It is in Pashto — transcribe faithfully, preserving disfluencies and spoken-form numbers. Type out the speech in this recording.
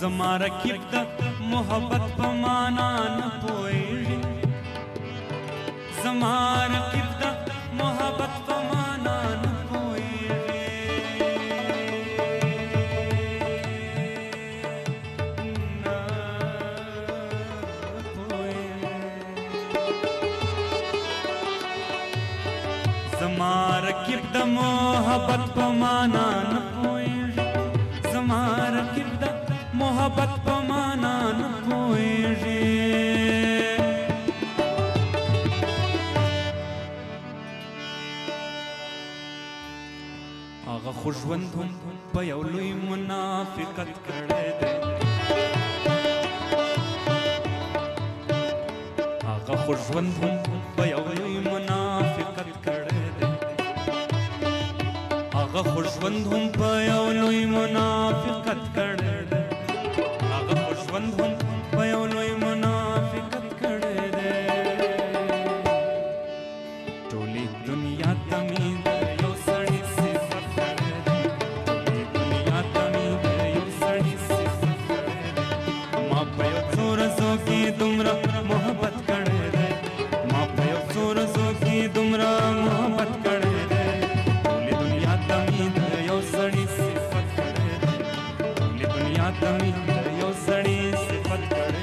زما رکیب د محبت په معنا نه پوهېږي زما رکیب د محبت په معنا نه پوهېږي نه پوهېږي زما رکیب د محبت په معنا نه پوهېږي زما رکیب د محبت په معنا نه پوهېږي هغه خو ژوند هم په یو لوی منافقت کړی دی هغه خو ژوند هم په یو لوی منافقت کړی دی هغه خو ژوند هم په یو لوی منافقت کړی دی هغه خو ژوند هم په یو لوی منافقت کړی دی ټولې دنیا ته مې د یو سړي صفت کړی دی ټولې دنیا ته مې د یو سړي صفت کړی دی ما په یو څو ورځو کې دومره محبت کړی دی ما په یو څو ورځو کې دومره محبت کړی دی ټولې دنیا ته مې د یو سړي صفت کړی دی ټولې دنیا ته مې د یو سړي صفت کړی